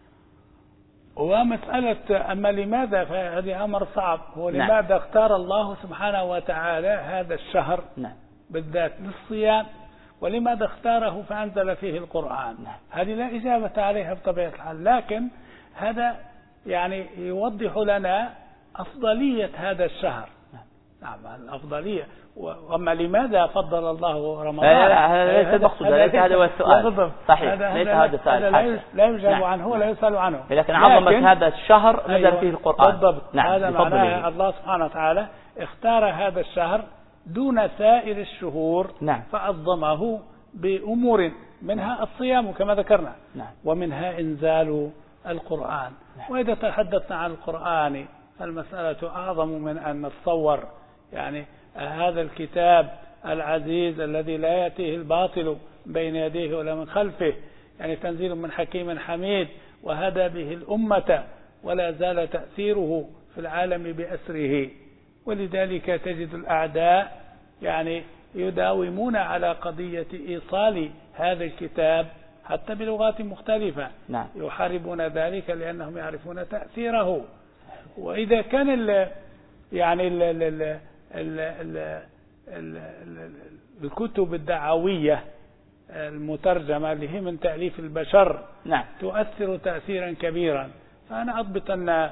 ومسألة أما لماذا فهذه أمر صعب. هو نعم. لماذا اختار الله سبحانه وتعالى هذا الشهر نعم. بالذات للصيام، ولماذا اختاره فأنزل فيه القرآن؟ هذه لا إجابة عليها بطبيعة الحال، لكن هذا يعني يوضح لنا أفضلية هذا الشهر. نعم الأفضلية. وأما لماذا فضل الله رمضان؟ هذا ليس المقصود، ليس هذا هو السؤال. صحيح، ليس هذا السؤال. لا, لا يجاب عنه ولا يسأل عنه. لكن عظمة هذا الشهر نزل أيوة فيه القرآن. بالضبط. نعم. هذا معناه الله سبحانه وتعالى اختار هذا الشهر دون سائر الشهور. نعم. فعظمه بأمور منها نعم. الصيام كما ذكرنا. نعم. ومنها إنزال القرآن. نعم. وإذا تحدثنا عن القرآن المسألة أعظم من أن نتصور. يعني هذا الكتاب العزيز الذي لا يأتيه الباطل بين يديه ولا من خلفه، يعني تنزيل من حكيم حميد، وهدى به الأمة ولا زال تأثيره في العالم بأسره. ولذلك تجد الأعداء يعني يداومون على قضية إيصال هذا الكتاب حتى بلغات مختلفة. نعم. يحاربون ذلك لأنهم يعرفون تأثيره. وإذا كان ال يعني ال ال ال ال ال ال ال الكتب الدعوية المترجمة اللي هي من تأليف البشر نعم. تؤثر تأثيرا كبيرا، فأنا أضبط أن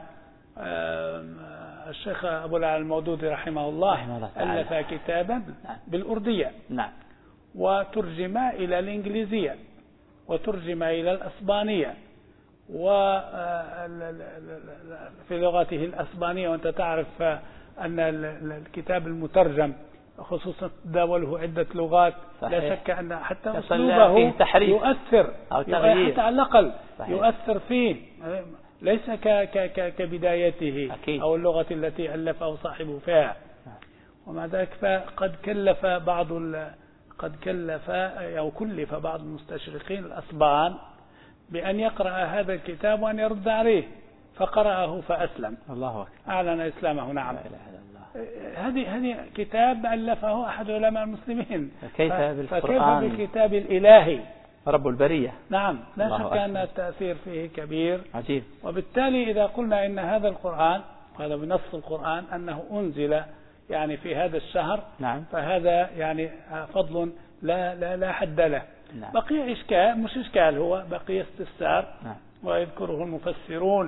الشيخ أبو العلا المودودي رحمه الله ألف كتابا بالأردية. نعم. وترجم إلى الإنجليزية وترجم إلى الأسبانية وفي لغته الأسبانية. وأنت تعرف أن الكتاب المترجم خصوصا تداوله عدة لغات. صحيح. لا شك أن حتى أسلوبه يؤثر أو تغيير حتى على الأقل صحيح. يؤثر فيه، ليس ك ك كبدايته أكيد. أو اللغة التي ألفه صاحبه فيها. ومع ذلك فقد كلف بعض قد كلف أو كلف بعض المستشرقين الأسبان بأن يقرأ هذا الكتاب وأن يرد عليه، فقرأه فأسلم. الله أكبر. أعلن إسلامه. نعم. هذه هذه كتاب ألفه أحد علماء المسلمين. كيف بالقرآن؟ فكيف بالكتاب الإلهي رب البرية. نعم. لا شك أن التأثير فيه كبير. عجيب. وبالتالي إذا قلنا إن هذا القرآن، هذا بنص القرآن أنه أنزل يعني في هذا الشهر. نعم. فهذا يعني فضل لا لا لا حد له. نعم. بقي إشكال، مش إشكال، هو بقي استفسار. نعم. ويذكره المفسرون.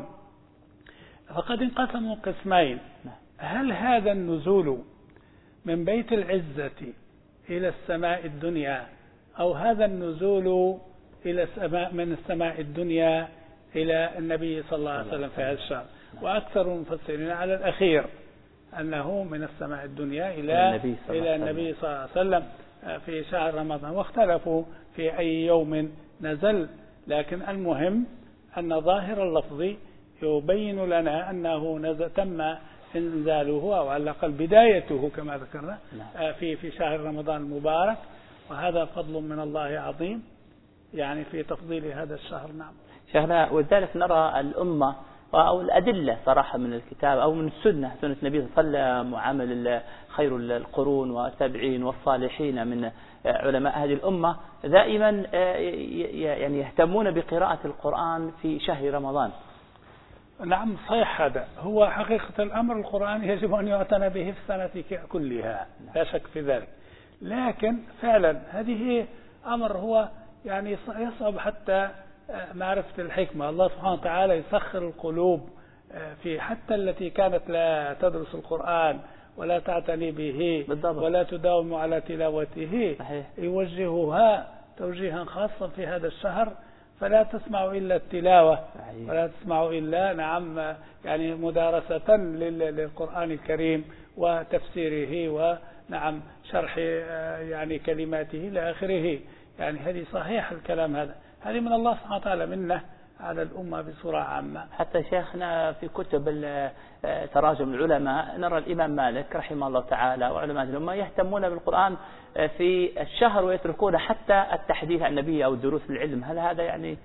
فقد انقسموا قسمين. نعم. هل هذا النزول من بيت العزة إلى السماء الدنيا، أو هذا النزول إلى السماء من السماء الدنيا إلى النبي صلى الله عليه وسلم في هذا الشهر؟ وأكثر المفسرين على الأخير أنه من السماء الدنيا إلى النبي إلى النبي صلى الله عليه وسلم في شهر رمضان. واختلفوا في أي يوم نزل، لكن المهم أن ظاهر اللفظ يبين لنا أنه نزل تم إنزاله أو على الأقل بدايته كما ذكرنا في في شهر رمضان المبارك. وهذا فضل من الله عظيم يعني في تفضيل هذا الشهر. نعم شيخنا، ولذلك نرى الأمة أو الأدلة صراحة من الكتاب أو من السنة، سنة النبي صلى الله عليه وسلم وعمل خير القرون والتابعين والصالحين من علماء هذه الأمة دائما يعني يهتمون بقراءة القرآن في شهر رمضان. نعم صحيح. هذا هو حقيقة الأمر. القرآن يجب أن يعتنى به في السنة كلها، لا شك في ذلك. لكن فعلا هذه أمر هو يعني يصعب حتى معرفة الحكمة. الله سبحانه وتعالى يسخر القلوب في حتى التي كانت لا تدرس القرآن ولا تعتني به بالضبط. ولا تداوم على تلاوته. صحيح. يوجهها توجيها خاصا في هذا الشهر، فلا تسمع إلا التلاوة. صحيح. ولا تسمع إلا نعم يعني مدارسة للقرآن الكريم وتفسيره ونعم شرح يعني كلماته إلى آخره. يعني هذه صحيح الكلام. هذا هذه من الله سبحانه وتعالى منه على الأمة بصورة عامة. حتى شيخنا في كتب تراجم العلماء نرى الإمام مالك رحمه الله تعالى وعلماء الأمة يهتمون بالقرآن في الشهر ويتركون حتى التحديث عن النبي أو دروس العلم. هل هذا يعني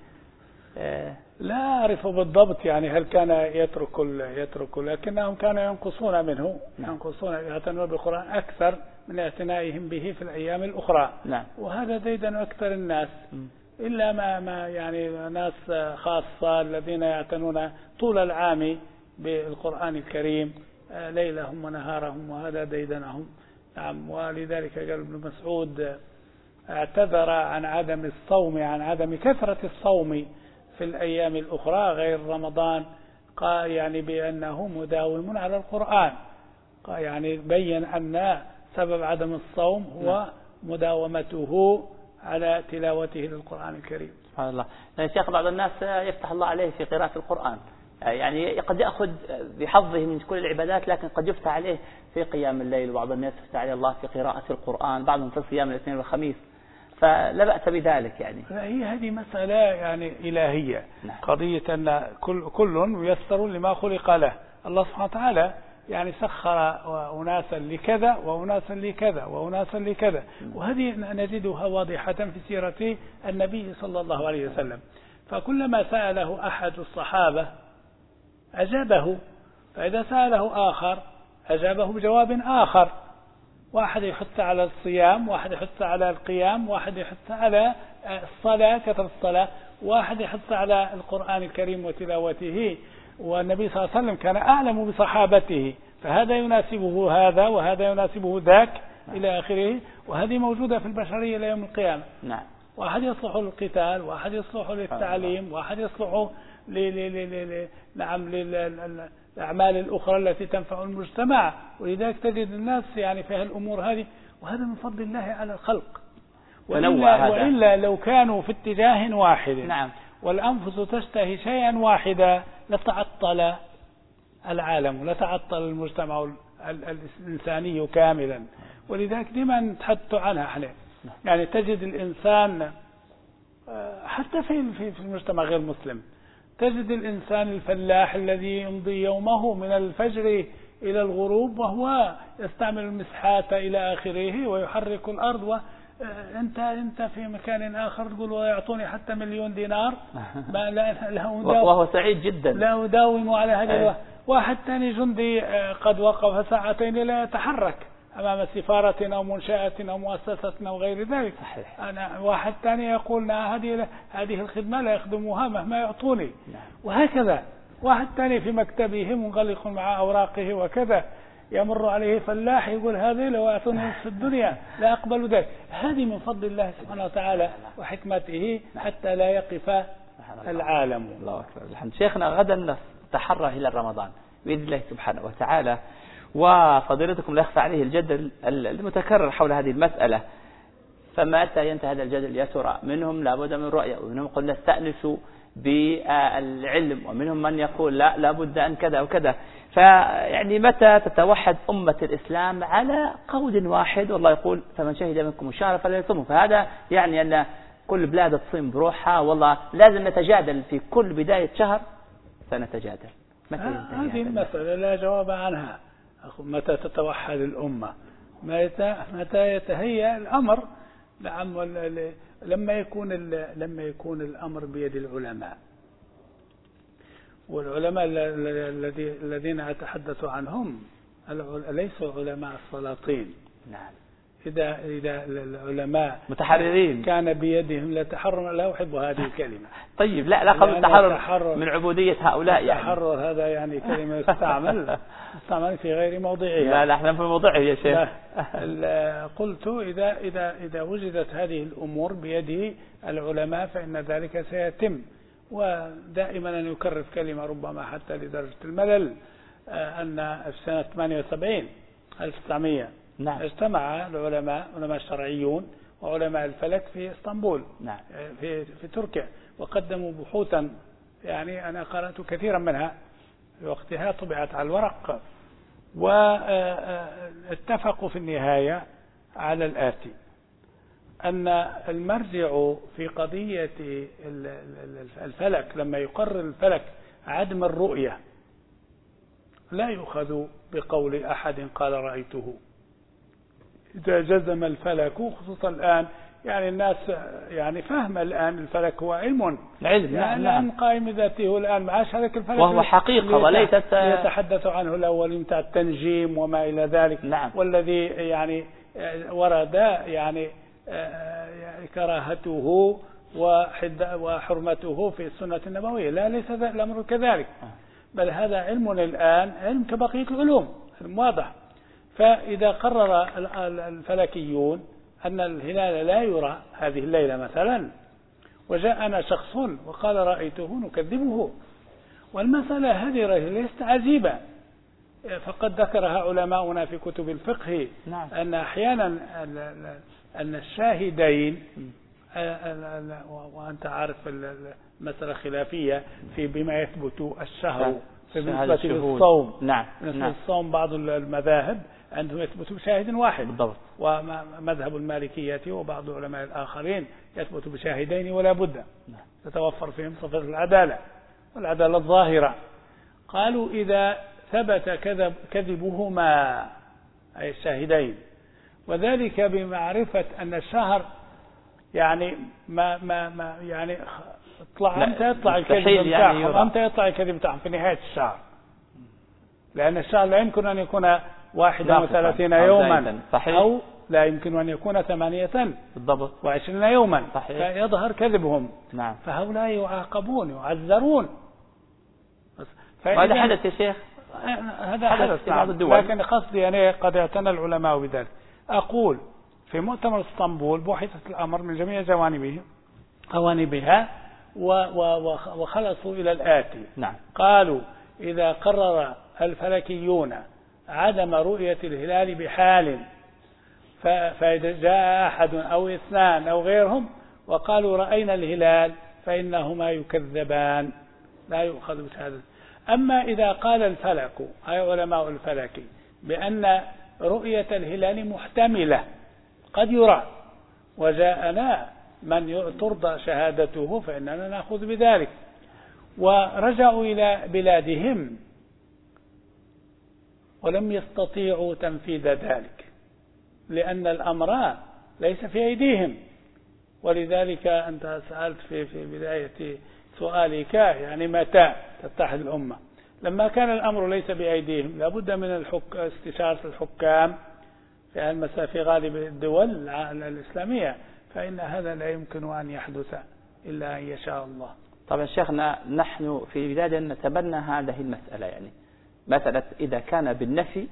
لا أعرف بالضبط يعني هل كان يترك يترك لكنهم كانوا ينقصون منه. نعم. ينقصون يعتنون بالقرآن أكثر من اعتنائهم به في الأيام الأخرى. نعم. وهذا ديدن أكثر الناس. م. إلا ما ما يعني ناس خاصة الذين يعتنون طول العام بالقرآن الكريم ليلهم ونهارهم، وهذا ديدنهم. نعم. ولذلك قال ابن مسعود اعتذر عن عدم الصوم، عن عدم كثرة الصوم في الأيام الأخرى غير رمضان، قال يعني بأنه مداوم على القرآن، قال يعني بين أن سبب عدم الصوم هو مداومته على تلاوته للقرآن الكريم. سبحان الله. يا شيخ بعض الناس يفتح الله عليه في قراءة القرآن، يعني قد يأخذ بحظه من كل العبادات، لكن قد يفتح عليه في قيام الليل، وبعض الناس يفتح عليه الله في قراءة القرآن، بعضهم في صيام الاثنين والخميس، فلا بأس بذلك. يعني هي هذه مسألة يعني إلهية. نعم. قضية أن كل كل ميسر لما خلق له. الله سبحانه وتعالى يعني سخر أناسا لكذا وأناسا لكذا وأناسا لكذا، وهذه نجدها واضحة في سيرة النبي صلى الله عليه وسلم. فكلما سأله أحد الصحابة أجابه، فإذا سأله آخر أجابه بجواب آخر. واحد يحث على الصيام، واحد يحث على القيام، واحد يحث على الصلاة كثرة الصلاة، واحد يحث على القرآن الكريم وتلاوته. والنبي صلى الله عليه وسلم كان أعلم بصحابته، فهذا يناسبه هذا وهذا يناسبه ذاك إلى آخره، وهذه موجودة في البشرية إلى يوم القيامة. نعم. واحد يصلح للقتال، واحد يصلح للتعليم، واحد يصلح ل ل نعم للأعمال الأخرى التي تنفع المجتمع. ولذلك تجد الناس يعني في الأمور هذه، وهذا من فضل الله على الخلق. وإلا, وإلا لو كانوا في اتجاه واحد، نعم، والأنفس تشتهي شيئا واحدا لتعطل العالم، لتعطل المجتمع الإنساني كاملا. ولذلك دائما نتحدث عنها احنا، يعني تجد الإنسان حتى في في المجتمع غير مسلم، تجد الإنسان الفلاح الذي يمضي يومه من الفجر إلى الغروب وهو يستعمل المسحات إلى آخره ويحرك الأرض، وأنت أنت في مكان آخر تقول ويعطوني حتى مليون دينار ما لا لا وهو سعيد جدا، لا أداوم على هذا. واحد ثاني جندي قد وقف ساعتين لا يتحرك أمام سفارة أو منشأة أو مؤسسة أو غير ذلك. صحيح. أنا واحد ثاني يقول هذه هذه الخدمة لا يخدموها مهما يعطوني. نعم. وهكذا واحد ثاني في مكتبه منغلق مع أوراقه وكذا، يمر عليه فلاح يقول هذه لو أعطوني نصف الدنيا لا أقبل ذلك. هذه من فضل الله سبحانه وتعالى وحكمته حتى لا يقف العالم. الله أكبر. الحمد. شيخنا غدا نتحرى إلى رمضان بإذن الله سبحانه وتعالى، وفضيلتكم لا يخفى عليه الجدل المتكرر حول هذه المسألة، فمتى ينتهي هذا الجدل يا ترى؟ منهم لابد من رؤية، ومنهم قل نستأنس بالعلم، ومنهم من يقول لا لابد أن كذا وكذا. فيعني متى تتوحد أمة الإسلام على قول واحد، والله يقول فمن شهد منكم الشهر فلا يصومه؟ فهذا يعني أن كل بلاد تصيم بروحها، والله لازم نتجادل في كل بداية شهر سنتجادل. متى ينتهي هذه المسألة لا جواب عنها. متى تتوحد الأمة؟ متى متى يتهيأ الأمر؟ نعم، لما يكون لما يكون الأمر بيد العلماء، والعلماء الذين أتحدث عنهم ليسوا علماء السلاطين. نعم. إذا إذا العلماء متحررين كان بيدهم لتحرر، لا أحب هذه الكلمة. طيب لا لا قبل التحرر من عبودية هؤلاء، يعني التحرر هذا يعني كلمة يستعمل استعمل في غير موضعها. لا لا احنا في موضعه يا شيخ. قلت إذا إذا إذا وجدت هذه الأمور بيد العلماء فإن ذلك سيتم. ودائما أن يكرر كلمة ربما حتى لدرجة الملل، أن في سنة ثمانية وسبعين ألف وتسعمائة نعم. اجتمع العلماء علماء الشرعيون وعلماء الفلك في اسطنبول. نعم. في في تركيا، وقدموا بحوثا يعني أنا قرأت كثيرا منها في وقتها، طبعت على الورق، واتفقوا في النهاية على الآتي: أن المرجع في قضية الفلك لما يقرر الفلك عدم الرؤية لا يؤخذ بقول أحد قال رأيته. إذا جزم الفلك، خصوصا الآن يعني الناس يعني فهم الآن الفلك هو علم العلم، يعني الآن قائم ذاته الآن معاش هذاك الفلك وهو حقيقة وليست يتحدث عنه الأول متاع التنجيم وما إلى ذلك. نعم. والذي يعني ورد يعني كراهته وحرمته في السنة النبوية. لا، ليس الأمر كذلك، بل هذا علم الآن علم كبقية العلوم، علم واضح. فإذا قرر الفلكيون أن الهلال لا يرى هذه الليلة مثلا، وجاءنا شخص وقال رأيته نكذبه، والمسألة هذه ليست عجيبة، فقد ذكرها علماؤنا في كتب الفقه. نعم. أن أحيانا أن الشاهدين، وأنت عارف المسألة خلافية في بما يثبت الشهر بالنسبة للصوم. نعم. بالنسبة للصوم بعض المذاهب عندهم يثبت بشاهد واحد بالضبط، ومذهب المالكية وبعض العلماء الآخرين يثبت بشاهدين ولا بد، تتوفر فيهم صفة العدالة والعدالة الظاهرة. قالوا إذا ثبت كذب كذبهما أي الشاهدين، وذلك بمعرفة أن الشهر يعني ما ما ما يعني اطلع أمتى يطلع الكذب بتاعهم، يعني أمتى يطلع الكذب بتاعهم في نهاية الشهر، لأن الشهر لا يمكن أن يكون واحدا وثلاثين يوما صحيح. أو لا يمكن أن يكون ثمانية بالضبط وعشرين يوما صحيح. فيظهر كذبهم. نعم. فهؤلاء يعاقبون يعذرون. وهذا حدث يا شيخ، هذا حدث في بعض الدول، لكن قصدي يعني قد اعتنى العلماء بذلك. أقول في مؤتمر اسطنبول بحثت الأمر من جميع جوانبه جوانبها وخلصوا إلى الآتي. نعم. قالوا إذا قرر الفلكيون عدم رؤية الهلال بحال، فإذا جاء أحد أو اثنان أو غيرهم وقالوا رأينا الهلال فإنهما يكذبان لا يؤخذ بشهادة. أما إذا قال الفلك أي علماء الفلك بأن رؤية الهلال محتملة قد يرى وجاءنا من ترضى شهادته فإننا نأخذ بذلك، ورجعوا إلى بلادهم ولم يستطيعوا تنفيذ ذلك لأن الأمر ليس في أيديهم. ولذلك أنت سألت في في بداية سؤالك يعني متى تتحد الأمة؟ لما كان الأمر ليس بأيديهم لابد من الحك... استشارة الحكام في المسألة في غالب الدول الإسلامية، فإن هذا لا يمكن أن يحدث إلا أن يشاء الله. طبعا شيخنا نحن في بلادنا نتبنى هذه المسألة، يعني مسألة إذا كان بالنفي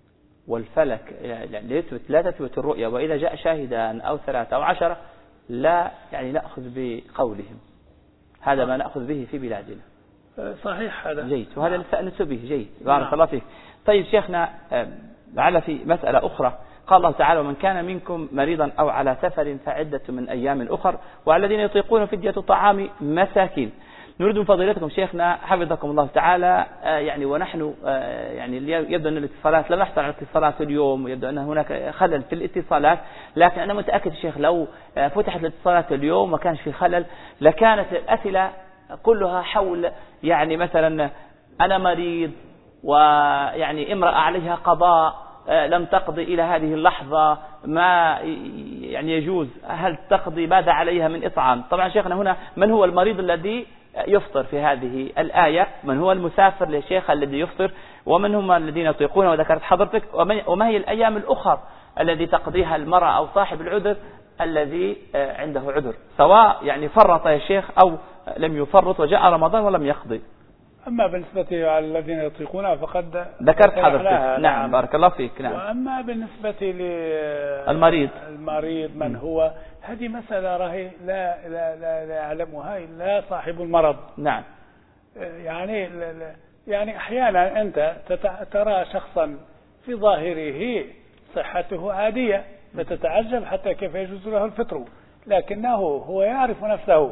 والفلك يعني لا تثبت الرؤية، وإذا جاء شاهدان أو ثلاثة أو عشرة لا يعني نأخذ بقولهم، هذا ما نأخذ به في بلادنا. صحيح هذا جيد، وهذا نستأنس به جيد. بارك الله فيك. طيب شيخنا على في مسألة أخرى، قال الله تعالى ومن كان منكم مريضا أو على سفر فعدة من أيام أخر وعلى الذين يطيقون فدية طعام مساكين. نريد من فضيلتكم شيخنا حفظكم الله تعالى يعني ونحن يعني يبدو أن الاتصالات لم نحصل على الاتصالات اليوم، ويبدو أن هناك خلل في الاتصالات، لكن أنا متأكد شيخ لو فتحت الاتصالات اليوم ما كانش في خلل لكانت الأسئلة كلها حول يعني مثلا أنا مريض ويعني امرأة عليها قضاء لم تقضي إلى هذه اللحظة ما يعني يجوز، هل تقضي ماذا عليها من إطعام؟ طبعا شيخنا هنا من هو المريض الذي يفطر في هذه الآية، من هو المسافر للشيخ الذي يفطر، ومن هم الذين يطيقون وذكرت حضرتك، وما هي الأيام الأخرى الذي تقضيها المرأة أو صاحب العذر الذي عنده عذر، سواء يعني فرط يا شيخ أو لم يفرط وجاء رمضان ولم يقضي. أما بالنسبة على الذين يطيقونها فقد ذكرت حضرتك. نعم بارك الله فيك. نعم. وأما بالنسبة للمريض المريض من هو، هذه مسألة راهي لا لا لا, لا يعلمها إلا صاحب المرض. نعم. يعني يعني أحيانا أنت ترى شخصا في ظاهره صحته عادية فتتعجب حتى كيف يجوز له الفطر، لكنه هو يعرف نفسه.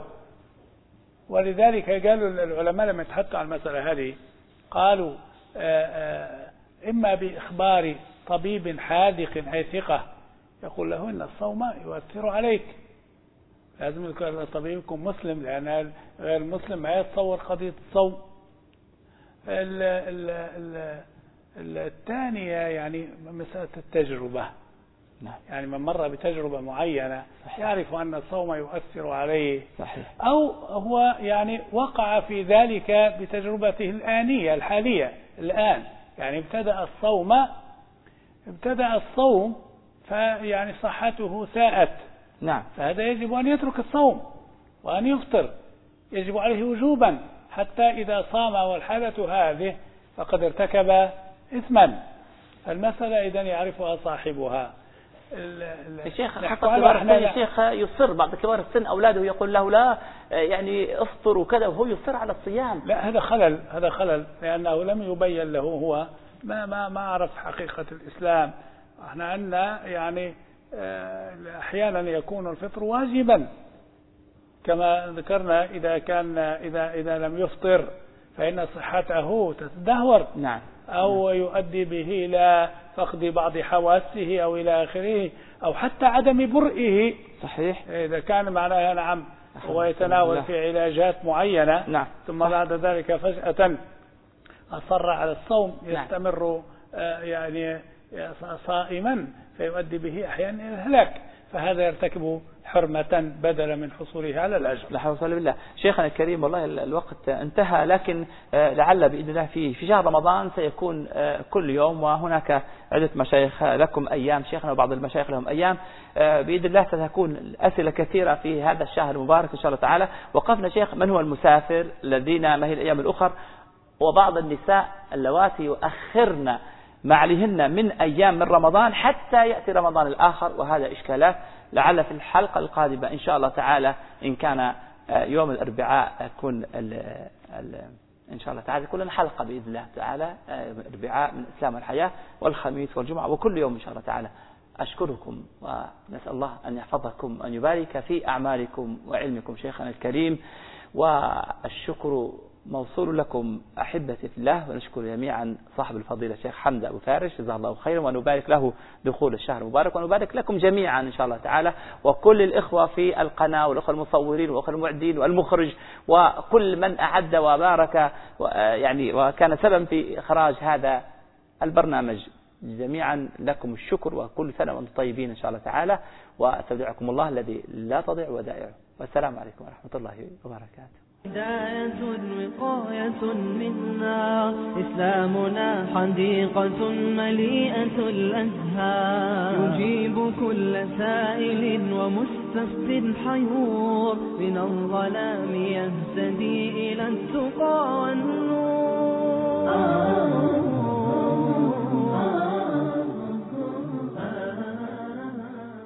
ولذلك قالوا العلماء لما يتحدثوا عن المسألة هذه قالوا آآ آآ إما بإخبار طبيب حاذق أي ثقة يقول له إن الصوم يؤثر عليك، لازم يكون الطبيب يكون مسلم، لأن غير المسلم ما يتصور قضية الصوم. الثانية يعني مسألة التجربة، يعني من مر بتجربة معينة صحيح. يعرف أن الصوم يؤثر عليه صحيح. أو هو يعني وقع في ذلك بتجربته الآنية الحالية الآن، يعني ابتدأ الصوم ابتدأ الصوم فيعني صحته ساءت. نعم. فهذا يجب أن يترك الصوم وأن يفطر، يجب عليه وجوبا، حتى إذا صام والحالة هذه فقد ارتكب إثما. المسألة إذن يعرفها صاحبها. يا شيخ حتى كبار السن يا شيخ يصر، بعض كبار السن أولاده يقول له لا يعني افطر وكذا وهو يصر على الصيام. لا هذا خلل، هذا خلل لأنه لم يبين له، هو ما ما ما عرف حقيقة الإسلام. احنا عندنا يعني أحيانا يكون الفطر واجبا كما ذكرنا، إذا كان إذا إذا لم يفطر فإن صحته تتدهور. نعم. أو يؤدي به إلى فقد بعض حواسه أو إلى آخره، أو حتى عدم برئه. صحيح. إذا كان معناها نعم هو يتناول في علاجات معينة. نعم. ثم بعد ذلك فجأة أصر على الصوم يستمر يعني صائما فيؤدي به أحيانا إلى الهلاك، فهذا يرتكب حرمة بدلا من حصوله على الأجر. لا حول ولا بالله. شيخنا الكريم والله الوقت انتهى، لكن لعل بإذن الله في في شهر رمضان سيكون كل يوم، وهناك عدة مشايخ لكم أيام شيخنا وبعض المشايخ لهم أيام، بإذن الله ستكون أسئلة كثيرة في هذا الشهر المبارك إن شاء الله تعالى. وقفنا شيخ من هو المسافر الذين ما هي الأيام الأخر، وبعض النساء اللواتي يؤخرن ما عليهن من أيام من رمضان حتى يأتي رمضان الآخر، وهذا إشكالات. لعل في الحلقة القادمة إن شاء الله تعالى إن كان يوم الأربعاء يكون ال ال إن شاء الله تعالى كلنا حلقة بإذن الله تعالى الأربعاء من إسلام الحياة، والخميس والجمعة وكل يوم إن شاء الله تعالى. أشكركم ونسأل الله أن يحفظكم وأن يبارك في أعمالكم وعلمكم شيخنا الكريم، والشكر موصول لكم أحبتي في الله، ونشكر جميعا صاحب الفضيلة الشيخ حمزة أبو فارس جزاه الله خيرا، ونبارك له دخول الشهر المبارك، ونبارك لكم جميعا إن شاء الله تعالى، وكل الإخوة في القناة والأخوة المصورين والأخوة المعدين والمخرج وكل من أعد وبارك يعني وكان سبب في إخراج هذا البرنامج. جميعا لكم الشكر، وكل سنة وأنتم طيبين إن شاء الله تعالى، واستودعكم الله الذي لا تضيع ودائعه، والسلام عليكم ورحمة الله وبركاته. هداية وقاية منا، إسلامنا حديقة مليئة الأزهار، يجيب كل سائل ومستفد حيور، من الظلام يهتدي إلى التقى.